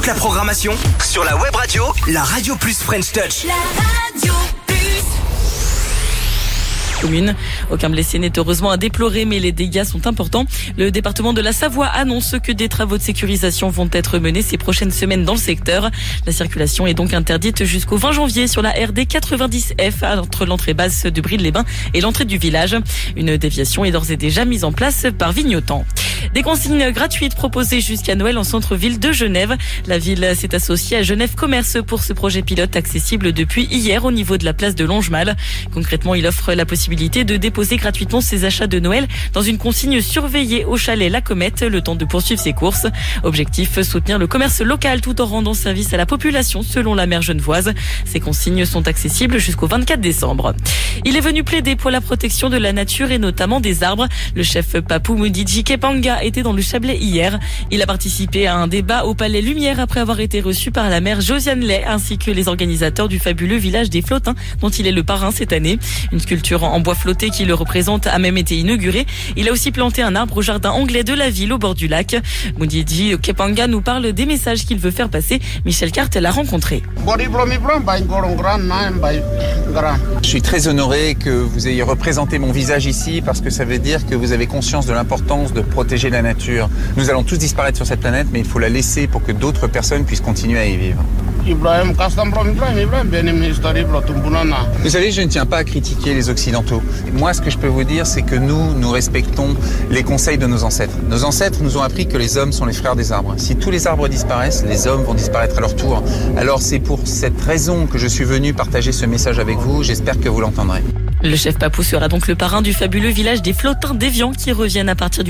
Toute la programmation sur la web radio, la Radio Plus French Touch. La Radio Plus. Commune. Aucun blessé n'est heureusement à déplorer, mais les dégâts sont importants. Le département de la Savoie annonce que des travaux de sécurisation vont être menés ces prochaines semaines dans le secteur. La circulation est donc interdite jusqu'au 20 janvier sur la RD 90F entre l'entrée basse de Brive-les-Bains et l'entrée du village. Une déviation est d'ores et déjà mise en place par Vignotan. Des consignes gratuites proposées jusqu'à Noël en centre-ville de Genève. La ville s'est associée à Genève Commerce pour ce projet pilote accessible depuis hier au niveau de la place de Longemal. Concrètement, il offre la possibilité de déposer gratuitement ses achats de Noël dans une consigne surveillée au chalet La Comète, le temps de poursuivre ses courses. Objectif, soutenir le commerce local tout en rendant service à la population selon la maire genevoise. Ces consignes sont accessibles jusqu'au 24 décembre. Il est venu plaider pour la protection de la nature et notamment des arbres. Le chef Papou Mudiji Kepanga était dans le Chablais hier. Il a participé à un débat au Palais Lumière après avoir été reçu par la maire Josiane Lay ainsi que les organisateurs du fabuleux village des Flottins dont il est le parrain cette année. Une sculpture en bois flotté qui le représente a même été inaugurée. Il a aussi planté un arbre au jardin anglais de la ville au bord du lac. Mudiji Kepanga nous parle des messages qu'il veut faire passer. Michel Carte l'a rencontré. Je suis très honoré que vous ayez représenté mon visage ici parce que ça veut dire que vous avez conscience de l'importance de protéger la nature. Nous allons tous disparaître sur cette planète, mais il faut la laisser pour que d'autres personnes puissent continuer à y vivre. Vous savez, je ne tiens pas à critiquer les Occidentaux. Moi, ce que je peux vous dire, c'est que nous respectons les conseils de nos ancêtres. Nos ancêtres nous ont appris que les hommes sont les frères des arbres. Si tous les arbres disparaissent, les hommes vont disparaître à leur tour. Alors c'est pour cette raison que je suis venu partager ce message avec vous. J'espère que vous l'entendrez. Le chef Papou sera donc le parrain du fabuleux village des Flottins d'Évian qui reviennent à partir du